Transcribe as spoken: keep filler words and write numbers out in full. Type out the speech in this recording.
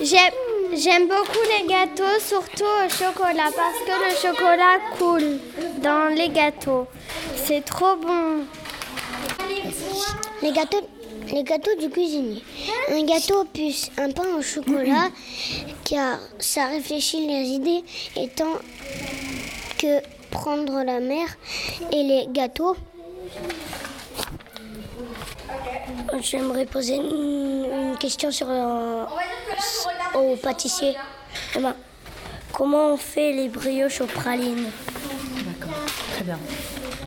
J'aime, j'aime beaucoup les gâteaux, surtout au chocolat, parce que le chocolat coule dans les gâteaux. C'est trop bon. Les gâteaux, les gâteaux du cuisinier. Un gâteau aux puces, un pain au chocolat, car ça réfléchit les idées, étant que prendre la mer et les gâteaux. J'aimerais poser une, une question sur euh, au pâtissier. Eh ben, comment on fait les brioches aux pralines? D'accord, très bien.